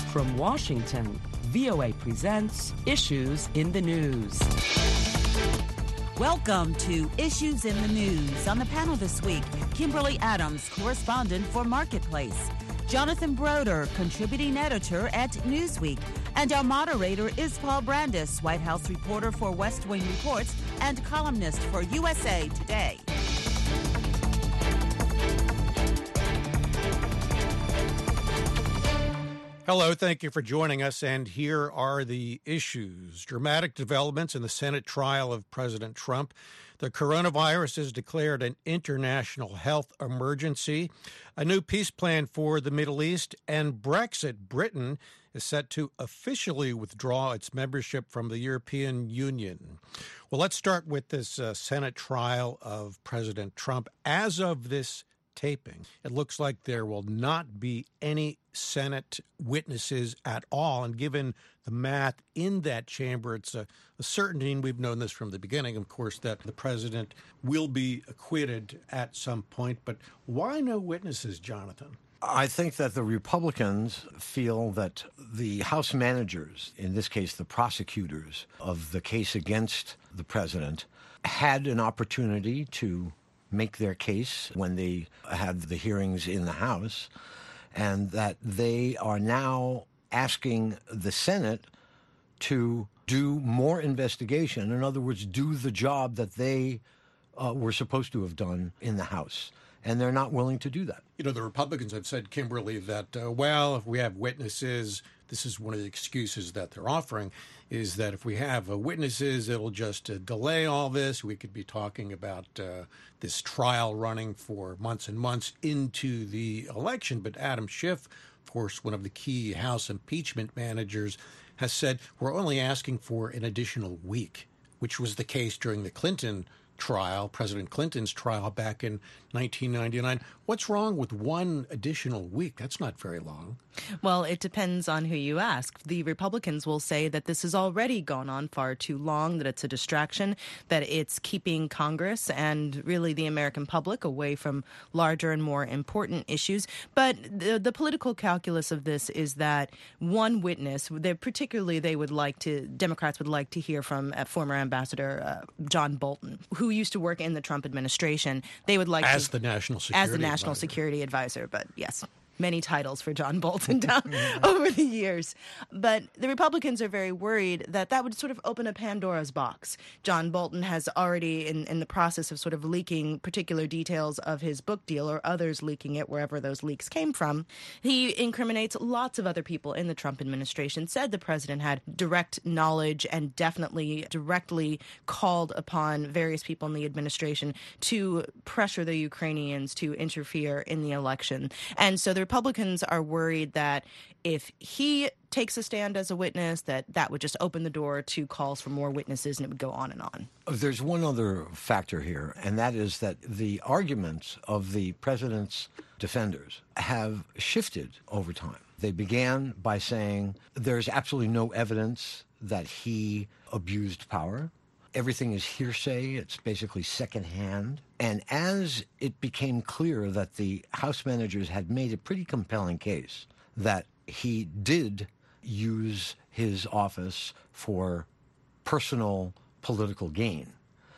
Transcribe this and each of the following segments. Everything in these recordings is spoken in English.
From Washington, VOA presents Issues in the News. Welcome to Issues in the News. On the panel this week, Kimberly Adams, correspondent for Marketplace, Jonathan Broder, contributing editor at Newsweek, and our moderator is Paul Brandis, White House reporter for West Wing Reports and columnist for USA Today. Hello, thank you for joining us, and here are the issues. Dramatic developments in the Senate trial of President Trump. The coronavirus has declared an international health emergency. A new peace plan for the Middle East, and Brexit. Britain is set to officially withdraw its membership from the European Union. Well, let's start with this Senate trial of President Trump. As of this taping, it looks like there will not be any Senate witnesses at all. And given the math in that chamber, it's a certainty, and we've known this from the beginning, of course, that the president will be acquitted at some point. But why no witnesses, Jonathan? I think that the Republicans feel that the House managers, in this case the prosecutors of the case against the president, had an opportunity to make their case when they had the hearings in the House, and that they are now asking the Senate to do more investigation. In other words, do the job that they were supposed to have done in the House. And they're not willing to do that. You know, the Republicans have said, Kimberly, that, if we have witnesses, this is one of the excuses that they're offering, is that if we have witnesses, it'll just delay all this. We could be talking about this trial running for months and months into the election. But Adam Schiff, of course, one of the key House impeachment managers, has said we're only asking for an additional week, which was the case during the Clinton trial, President Clinton's trial back in 1999. What's wrong with one additional week? That's not very long. Well, it depends on who you ask. The Republicans will say that this has already gone on far too long, that it's a distraction, that it's keeping Congress and really the American public away from larger and more important issues. But the political calculus of this is that one witness, Democrats would like to hear from former Ambassador John Bolton, who used to work in the Trump administration. They would like as the national security advisor, but yes. Many titles for John Bolton down over the years. But the Republicans are very worried that that would sort of open a Pandora's box. John Bolton has already, in the process of sort of leaking particular details of his book deal, or others leaking it wherever those leaks came from, he incriminates lots of other people in the Trump administration, said the president had direct knowledge and definitely directly called upon various people in the administration to pressure the Ukrainians to interfere in the election. And so the Republicans are worried that if he takes a stand as a witness, that would just open the door to calls for more witnesses, and it would go on and on. There's one other factor here, and that is that the arguments of the president's defenders have shifted over time. They began by saying there's absolutely no evidence that he abused power. Everything is hearsay. It's basically secondhand. And as it became clear that the House managers had made a pretty compelling case that he did use his office for personal political gain,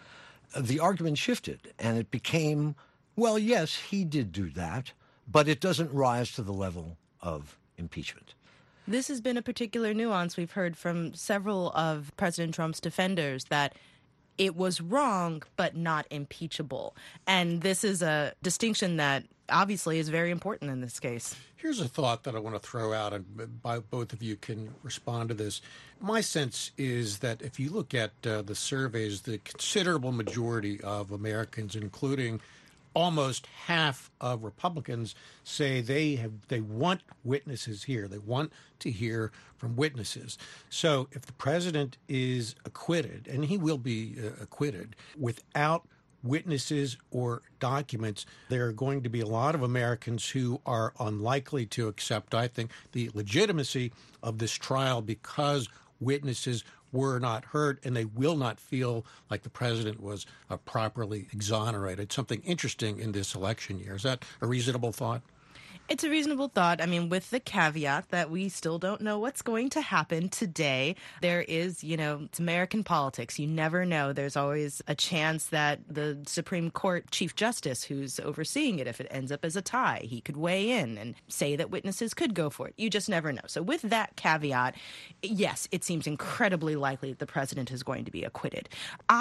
the argument shifted, and it became, well, yes, he did do that, but it doesn't rise to the level of impeachment. This has been a particular nuance we've heard from several of President Trump's defenders, that it was wrong, but not impeachable. And this is a distinction that obviously is very important in this case. Here's a thought that I want to throw out, and both of you can respond to this. My sense is that if you look at the surveys, the considerable majority of Americans, including almost half of Republicans, say they want witnesses here. They want to hear from witnesses. So if the president is acquitted, and he will be acquitted, without witnesses or documents, there are going to be a lot of Americans who are unlikely to accept, I think, the legitimacy of this trial because witnesses were not heard, and they will not feel like the president was properly exonerated. Something interesting in this election year. Is that a reasonable thought? It's a reasonable thought. I mean, with the caveat that we still don't know what's going to happen today. There is, it's American politics. You never know. There's always a chance that the Supreme Court Chief Justice who's overseeing it, if it ends up as a tie, he could weigh in and say that witnesses could go for it. You just never know. So with that caveat, yes, it seems incredibly likely that the president is going to be acquitted.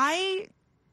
I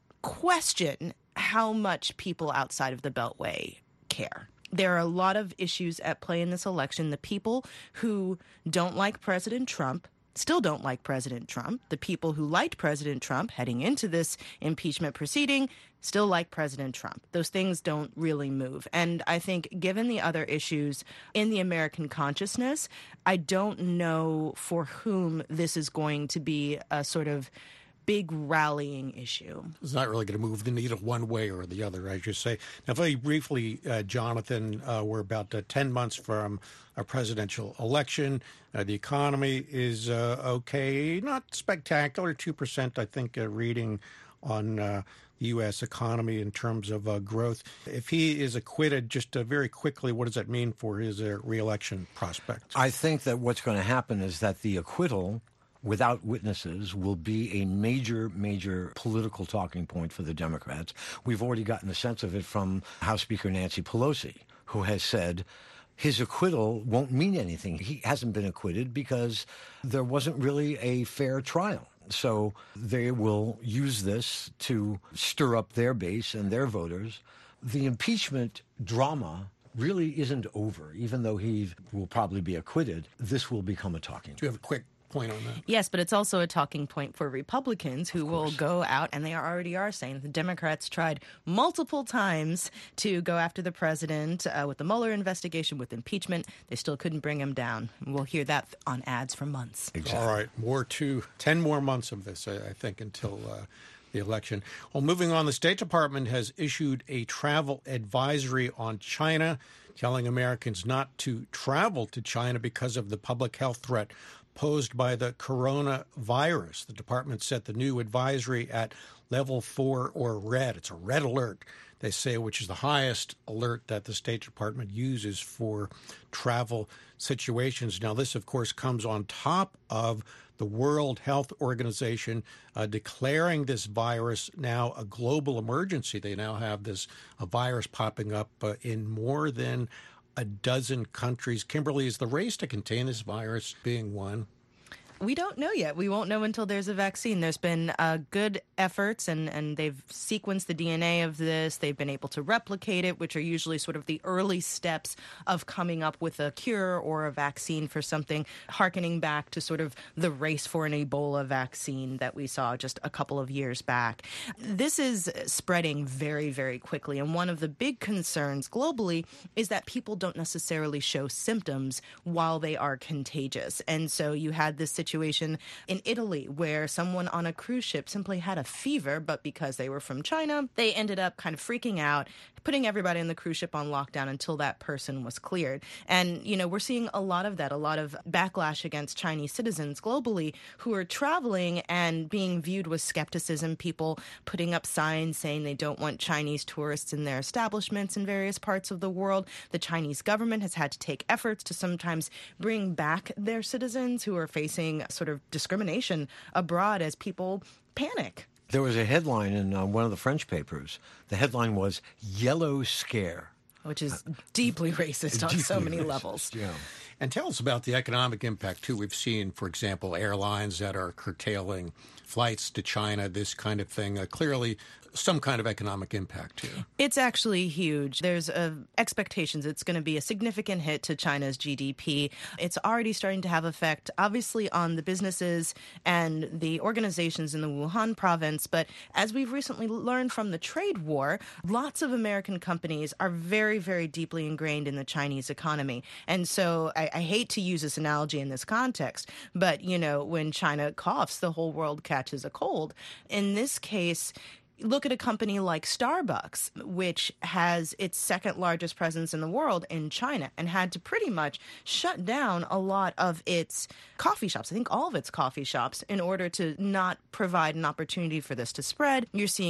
question how much people outside of the Beltway care. There are a lot of issues at play in this election. The people who don't like President Trump still don't like President Trump. The people who liked President Trump heading into this impeachment proceeding still like President Trump. Those things don't really move. And I think given the other issues in the American consciousness, I don't know for whom this is going to be a sort of big rallying issue. It's not really going to move the needle one way or the other, as you say. Now, very briefly, Jonathan, we're about 10 months from a presidential election. The economy is okay, not spectacular, 2%, I think, reading on the U.S. economy in terms of growth. If he is acquitted, just very quickly, what does that mean for his re-election prospects? I think that what's going to happen is that the acquittal without witnesses will be a major, major political talking point for the Democrats. We've already gotten a sense of it from House Speaker Nancy Pelosi, who has said his acquittal won't mean anything. He hasn't been acquitted because there wasn't really a fair trial. So they will use this to stir up their base and their voters. The impeachment drama really isn't over. Even though he will probably be acquitted, this will become a talking point. Do you have a quick point on that? Yes, but it's also a talking point for Republicans who will go out, and they already are saying the Democrats tried multiple times to go after the president with the Mueller investigation, with impeachment. They still couldn't bring him down. We'll hear that on ads for months. Exactly. All right, 10 more months of this, I think, until the election. Well, moving on, the State Department has issued a travel advisory on China, telling Americans not to travel to China because of the public health threat posed by the coronavirus. The department set the new advisory at level 4 or red. It's a red alert, they say, which is the highest alert that the State Department uses for travel situations. Now, this, of course, comes on top of the World Health Organization declaring this virus now a global emergency. They now have this virus popping up in more than a dozen countries. Kimberly, is the race to contain this virus being won? We don't know yet. We won't know until there's a vaccine. There's been good efforts, and they've sequenced the DNA of this. They've been able to replicate it, which are usually sort of the early steps of coming up with a cure or a vaccine for something, hearkening back to sort of the race for an Ebola vaccine that we saw just a couple of years back. This is spreading very, very quickly, and one of the big concerns globally is that people don't necessarily show symptoms while they are contagious. And so you had this situation in Italy where someone on a cruise ship simply had a fever, but because they were from China, they ended up kind of freaking out, putting everybody on the cruise ship on lockdown until that person was cleared. And, we're seeing a lot of that, a lot of backlash against Chinese citizens globally who are traveling and being viewed with skepticism, people putting up signs saying they don't want Chinese tourists in their establishments in various parts of the world. The Chinese government has had to take efforts to sometimes bring back their citizens who are facing sort of discrimination abroad as people panic. There was a headline in one of the French papers. The headline was "Yellow Scare," which is deeply racist on so many levels. Yeah. And tell us about the economic impact, too. We've seen, for example, airlines that are curtailing flights to China, this kind of thing. Clearly, some kind of economic impact here. It's actually huge. There's expectations it's going to be a significant hit to China's GDP. It's already starting to have effect, obviously, on the businesses and the organizations in the Wuhan province. But as we've recently learned from the trade war, lots of American companies are very, very deeply ingrained in the Chinese economy. And so I hate to use this analogy in this context, but, when China coughs, the whole world catches a cold. In this case, look at a company like Starbucks, which has its second largest presence in the world in China and had to pretty much shut down a lot of its coffee shops, I think all of its coffee shops, in order to not provide an opportunity for this to spread. You're seeing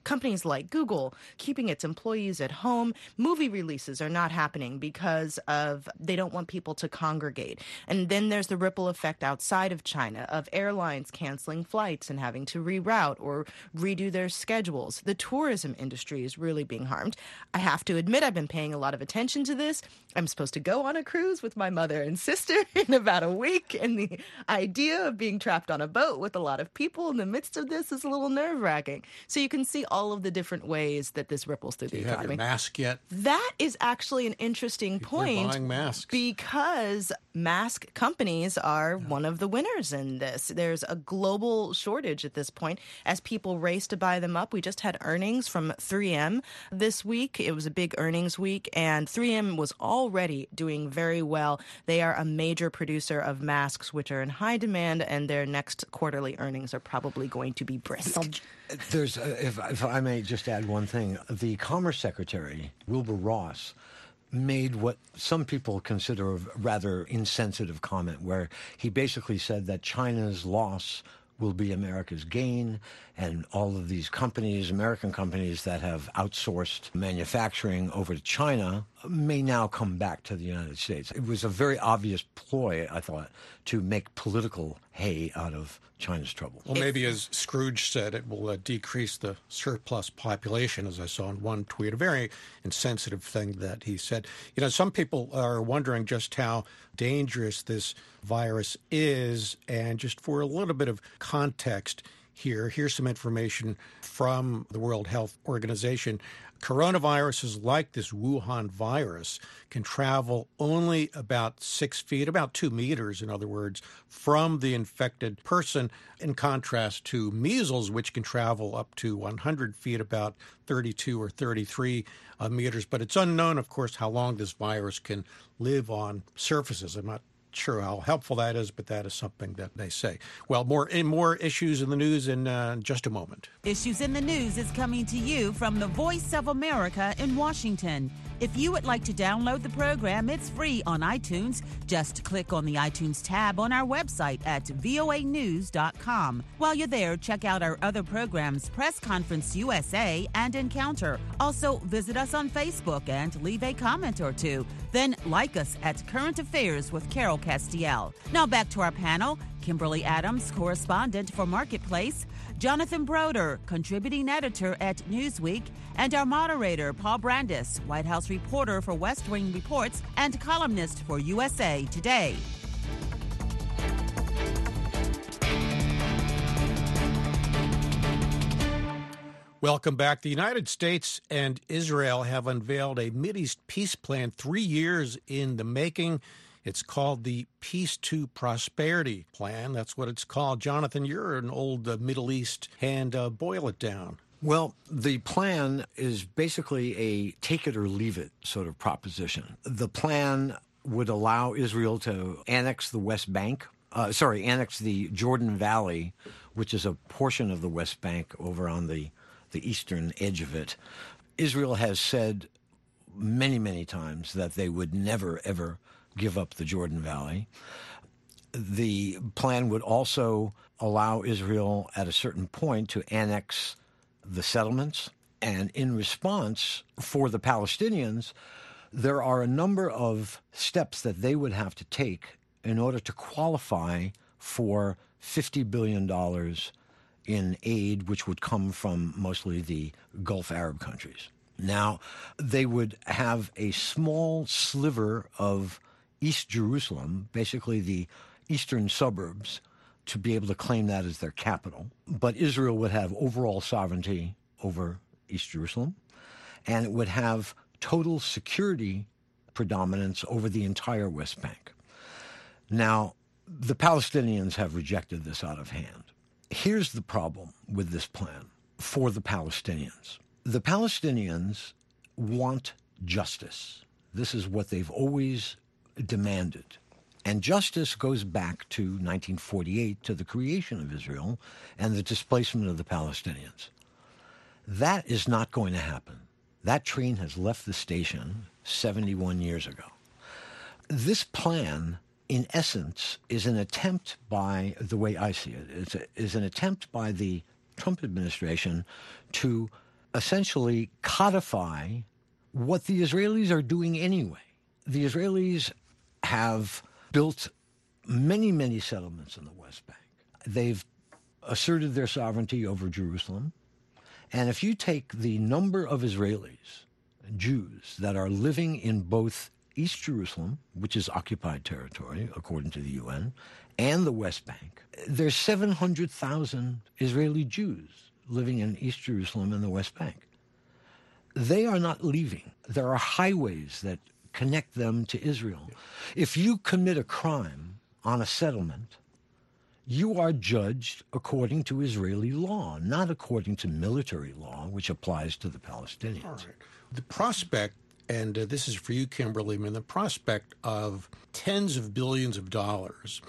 companies like Google keeping its employees at home. Movie releases are not happening because of they don't want people to congregate. And then there's the ripple effect outside of China of airlines canceling flights and having to reroute or redo their schedules. The tourism industry is really being harmed. I have to admit, I've been paying a lot of attention to this. I'm supposed to go on a cruise with my mother and sister in about a week, and the idea of being trapped on a boat with a lot of people in the midst of this is a little nerve-wracking. So you can see all of the different ways that this ripples through the Do you economy. have your mask yet? That is actually an interesting People point. are buying masks. Because mask companies are one of the winners in this. There's a global shortage at this point as people race to buy them up. We just had earnings from 3M this week. It was a big earnings week, and 3M was already doing very well. They are a major producer of masks, which are in high demand, and their next quarterly earnings are probably going to be brisk. There's, if I may just add one thing, the Commerce Secretary, Wilbur Ross, made what some people consider a rather insensitive comment, where he basically said that China's loss will be America's gain, and all of these companies, American companies that have outsourced manufacturing over to China, may now come back to the United States. It was a very obvious ploy, I thought, to make political hay out of China's trouble. Well, maybe as Scrooge said, it will decrease the surplus population, as I saw in one tweet, a very insensitive thing that he said. You know, some people are wondering just how dangerous this virus is, and just for a little bit of context here's some information from the World Health Organization. Coronaviruses like this Wuhan virus can travel only about 6 feet, about 2 meters, in other words, from the infected person, in contrast to measles, which can travel up to 100 feet, about 32 or 33 meters. But it's unknown, of course, how long this virus can live on surfaces. I'm not sure how helpful that is, but that is something that they say. Well, more issues in the news in just a moment. Issues in the News is coming to you from the Voice of America in Washington. If you would like to download the program, it's free on iTunes. Just click on the iTunes tab on our website at voanews.com. While you're there, check out our other programs, Press Conference USA and Encounter. Also, visit us on Facebook and leave a comment or two. Then like us at Current Affairs with Carol Castiel. Now back to our panel. Kimberly Adams, correspondent for Marketplace, Jonathan Broder, contributing editor at Newsweek, and our moderator, Paul Brandis, White House reporter for West Wing Reports and columnist for USA Today. Welcome back. The United States and Israel have unveiled a Mideast peace plan 3 years in the making. It's called the Peace to Prosperity Plan. That's what it's called. Jonathan, you're an old Middle East hand. Boil it down. Well, the plan is basically a take it or leave it sort of proposition. The plan would allow Israel to annex the West Bank, annex the Jordan Valley, which is a portion of the West Bank over on the eastern edge of it. Israel has said many, many times that they would never, ever give up the Jordan Valley. The plan would also allow Israel at a certain point to annex the settlements. And in response, for the Palestinians, there are a number of steps that they would have to take in order to qualify for $50 billion in aid, which would come from mostly the Gulf Arab countries. Now, they would have a small sliver of East Jerusalem, basically the eastern suburbs, to be able to claim that as their capital. But Israel would have overall sovereignty over East Jerusalem, and it would have total security predominance over the entire West Bank. Now, the Palestinians have rejected this out of hand. Here's the problem with this plan for the Palestinians. The Palestinians want justice. This is what they've always demanded. And justice goes back to 1948, to the creation of Israel and the displacement of the Palestinians. That is not going to happen. That train has left the station 71 years ago. This plan, in essence, is an attempt by, the way I see it, is an attempt by the Trump administration to essentially codify what the Israelis are doing anyway. The Israelis have built many, many settlements in the West Bank. They've asserted their sovereignty over Jerusalem. And if you take the number of Israelis, Jews, that are living in both East Jerusalem, which is occupied territory, according to the UN, and the West Bank, there's 700,000 Israeli Jews living in East Jerusalem and the West Bank. They are not leaving. There are highways that connect them to Israel. If you commit a crime on a settlement, you are judged according to Israeli law, not according to military law, which applies to the Palestinians. All right. The prospect, and this is for you, Kimberly, I mean, the prospect of tens of billions of dollars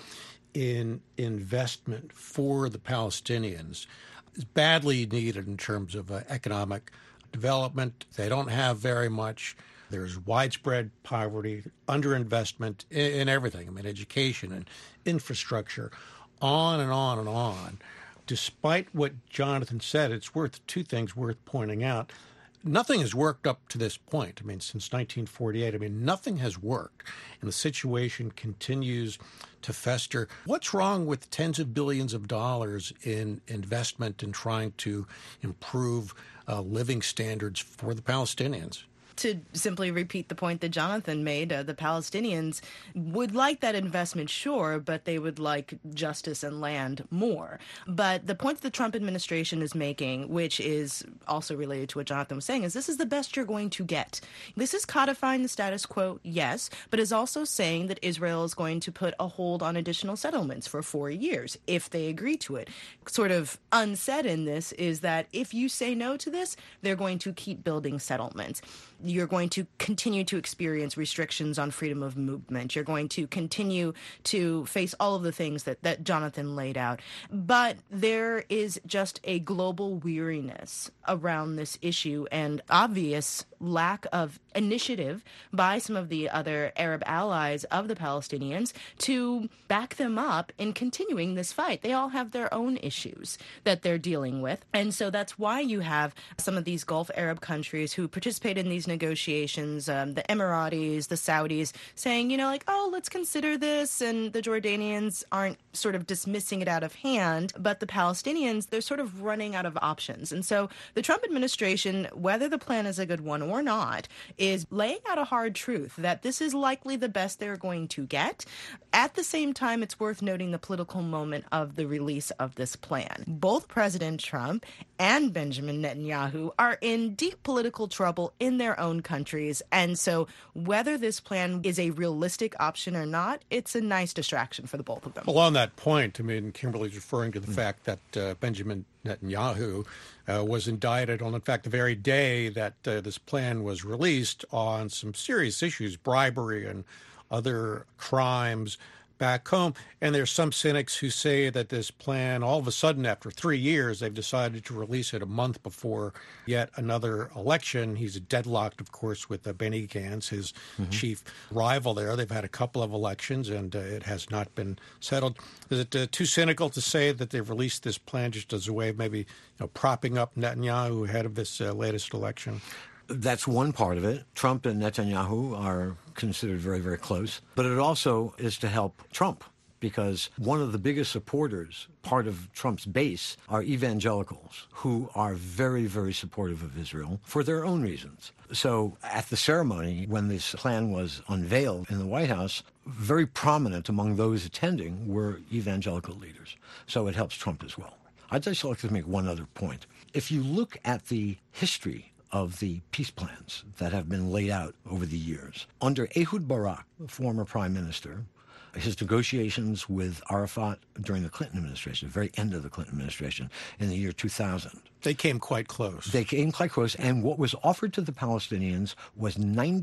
in investment for the Palestinians is badly needed in terms of economic development. They don't have very much. There's widespread poverty, underinvestment in everything. I mean, education and infrastructure, on and on and on. Despite what Jonathan said, it's worth two things worth pointing out. Nothing has worked up to this point. I mean, since 1948, nothing has worked, and the situation continues to fester. What's wrong with tens of billions of dollars in investment in trying to improve living standards for the Palestinians? To simply repeat the point that Jonathan made, the Palestinians would like that investment, sure, but they would like justice and land more. But the point that the Trump administration is making, which is also related to what Jonathan was saying, is this is the best you're going to get. This is codifying the status quo, yes, but is also saying that Israel is going to put a hold on additional settlements for 4 years if they agree to it. Sort of unsaid in this is that if you say no to this, they're going to keep building settlements. You're going to continue to experience restrictions on freedom of movement. You're going to continue to face all of the things that Jonathan laid out. But there is just a global weariness around this issue and obvious lack of initiative by some of the other Arab allies of the Palestinians to back them up in continuing this fight. They all have their own issues that they're dealing with. And so that's why you have some of these Gulf Arab countries who participate in these negotiations, the Emiratis, the Saudis, saying, oh, let's consider this. And the Jordanians aren't sort of dismissing it out of hand. But the Palestinians, they're sort of running out of options. And so the Trump administration, whether the plan is a good one or not, is laying out a hard truth that this is likely the best they're going to get. At the same time, it's worth noting the political moment of the release of this plan. Both President Trump and Benjamin Netanyahu are in deep political trouble in their own countries. And so whether this plan is a realistic option or not, it's a nice distraction for the both of them. Well, on that point, Kimberly's referring to the fact that Benjamin Netanyahu was indicted on, in fact, the very day that this plan was released on some serious issues, bribery and other crimes back home. And there's some cynics who say that this plan, all of a sudden, after 3 years, they've decided to release it a month before yet another election. He's deadlocked, of course, with Benny Gantz, his chief rival there. They've had a couple of elections, and it has not been settled. Is it too cynical to say that they've released this plan just as a way of maybe propping up Netanyahu ahead of this latest election? That's one part of it. Trump and Netanyahu are considered very, very close. But it also is to help Trump, because one of the biggest supporters, part of Trump's base, are evangelicals who are very, very supportive of Israel for their own reasons. So at the ceremony, when this plan was unveiled in the White House, very prominent among those attending were evangelical leaders. So it helps Trump as well. I'd just like to make one other point. If you look at the history of the peace plans that have been laid out over the years, under Ehud Barak, the former prime minister, his negotiations with Arafat during the Clinton administration, the very end of the Clinton administration, in the year 2000. They came quite close. They came quite close, and what was offered to the Palestinians was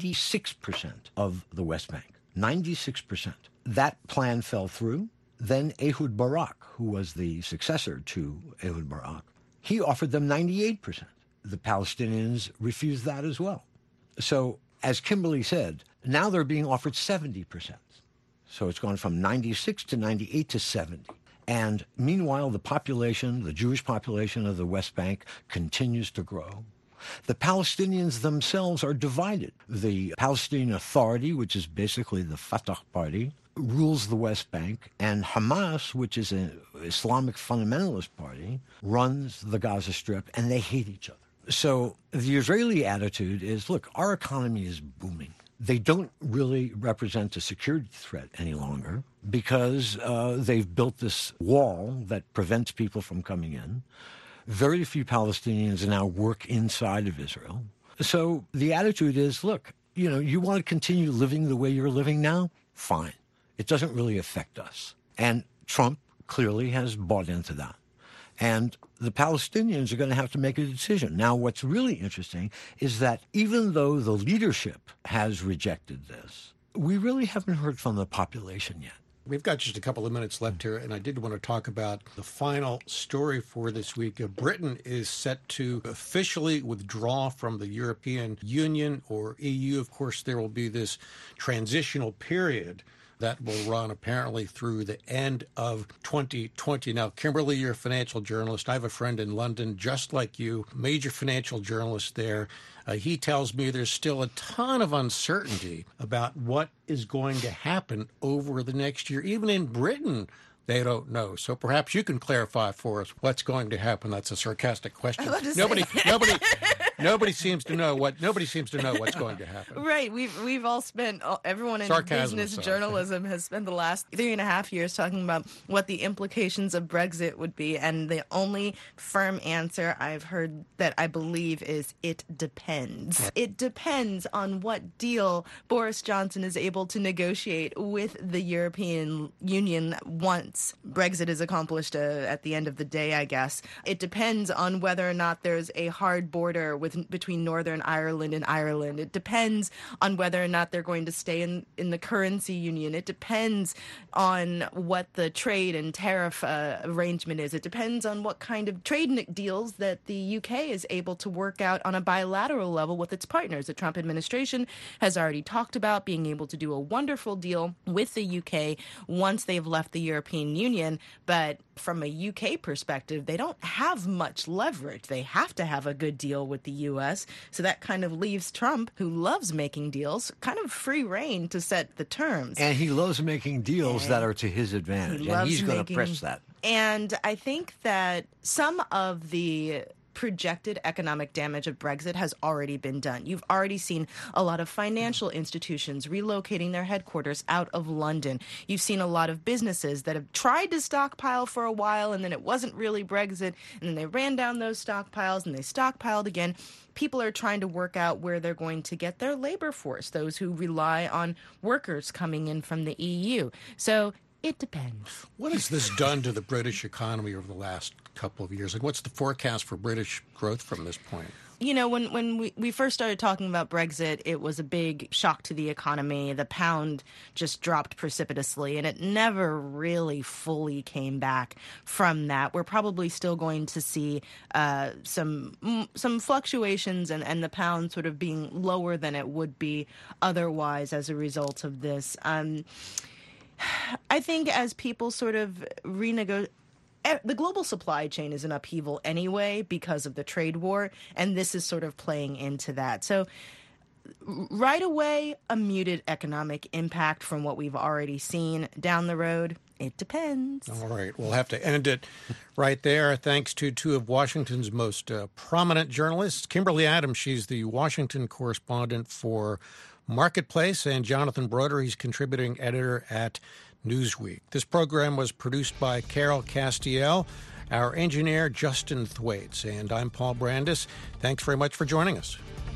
96% of the West Bank. 96%. That plan fell through. Then Ehud Barak, who was the successor to Ehud Barak, he offered them 98%. The Palestinians refused that as well. So, as Kimberly said, now they're being offered 70%. So it's gone from 96 to 98 to 70. And meanwhile, the population, the Jewish population of the West Bank, continues to grow. The Palestinians themselves are divided. The Palestinian Authority, which is basically the Fatah party, rules the West Bank, and Hamas, which is an Islamic fundamentalist party, runs the Gaza Strip, and they hate each other. So the Israeli attitude is, look, our economy is booming. They don't really represent a security threat any longer because they've built this wall that prevents people from coming in. Very few Palestinians now work inside of Israel. So the attitude is, look, you want to continue living the way you're living now? Fine. It doesn't really affect us. And Trump clearly has bought into that. And the Palestinians are going to have to make a decision. Now, what's really interesting is that even though the leadership has rejected this, we really haven't heard from the population yet. We've got just a couple of minutes left here, and I did want to talk about the final story for this week. Britain is set to officially withdraw from the European Union or EU. Of course, there will be this transitional period that will run apparently through the end of 2020. Now, Kimberly, you're a financial journalist. I have a friend in London, just like you, major financial journalist there. He tells me there's still a ton of uncertainty about what is going to happen over the next year. Even in Britain, they don't know. So perhaps you can clarify for us what's going to happen. That's a sarcastic question. Nobody seems to know what's going to happen. Right. We've all spent, everyone in business journalism has spent the last 3.5 years talking about what the implications of Brexit would be. And the only firm answer I've heard that I believe is it depends. It depends on what deal Boris Johnson is able to negotiate with the European Union once Brexit is accomplished at the end of the day, I guess. It depends on whether or not there's a hard border between Northern Ireland and Ireland. It depends on whether or not they're going to stay in the currency union. It depends on what the trade and tariff arrangement is. It depends on what kind of trade deals that the UK is able to work out on a bilateral level with its partners. The Trump administration has already talked about being able to do a wonderful deal with the UK once they've left the European Union, but from a UK perspective, they don't have much leverage. They have to have a good deal with the US. So that kind of leaves Trump, who loves making deals, kind of free rein to set the terms. And he loves making deals that are to his advantage. And he's going to press that. And I think that some of the projected economic damage of Brexit has already been done. You've already seen a lot of financial institutions relocating their headquarters out of London. You've seen a lot of businesses that have tried to stockpile for a while, and then it wasn't really Brexit, and then they ran down those stockpiles, and they stockpiled again. People are trying to work out where they're going to get their labor force, those who rely on workers coming in from the EU. So it depends. What has this done to the British economy over the last couple of years? And what's the forecast for British growth from this point? You know, when we first started talking about Brexit, it was a big shock to the economy. The pound just dropped precipitously, and it never really fully came back from that. We're probably still going to see some fluctuations and the pound sort of being lower than it would be otherwise as a result of this. I think as people sort of renegotiate, the global supply chain is in upheaval anyway because of the trade war, and this is sort of playing into that. So right away, a muted economic impact from what we've already seen. Down the road, it depends. All right. We'll have to end it right there. Thanks to two of Washington's most prominent journalists, Kimberly Adams. She's the Washington correspondent for Marketplace, and Jonathan Broder, he's contributing editor at Newsweek. This program was produced by Carol Castiel, our engineer Justin Thwaites, and I'm Paul Brandis. Thanks very much for joining us.